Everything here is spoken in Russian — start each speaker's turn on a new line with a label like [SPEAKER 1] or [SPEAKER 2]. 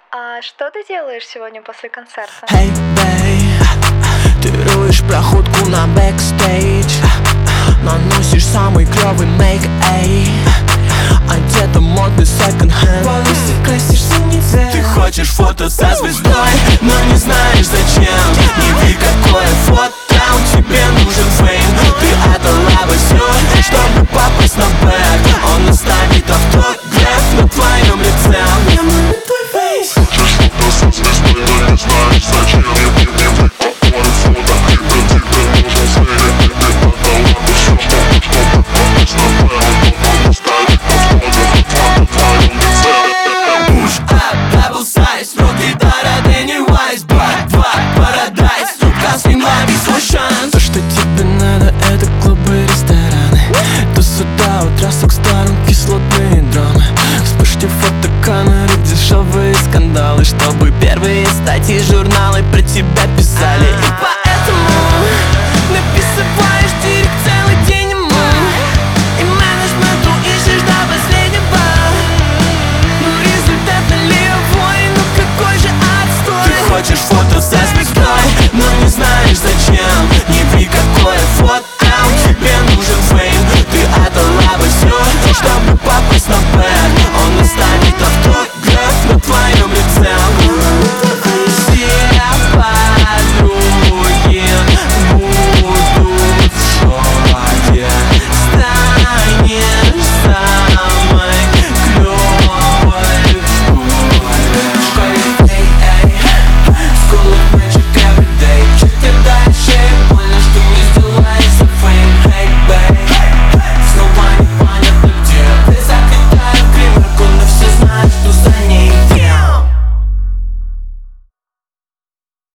[SPEAKER 1] А что ты делаешь сегодня после концерта?
[SPEAKER 2] Hey, babe, ты руешь проходку на бэкстейдж, наносишь самый клёвый мейк, эй, одета модный секонд-хенд. Волосы красишь синицей. Ты хочешь фото со звездой, но не знаешь зачем. Не види, какое фото, тебе нужен фейм. Ты отдала бы всё, чтобы попасть на бэк. Он оставит автограф на твоем лице. Мне нужен твой фейс.
[SPEAKER 3] Хочешь фото со звездой, но не знаешь зачем. Не види, какое фото, тебе нужен фейм. Ты отдала бы всё, чтобы попасть на бэк. Он оставит автограф на твоем лице.
[SPEAKER 2] Push up, double size, руки до Pennywise, два, парадайз, рука сняла весь свой шанс. То, что тебе надо, это клубы и рестораны. До суда у трассок сторон кислотные драмы. Вспышки фотокамеры, дешевые скандалы, чтобы первые статьи журналы про тебя писали.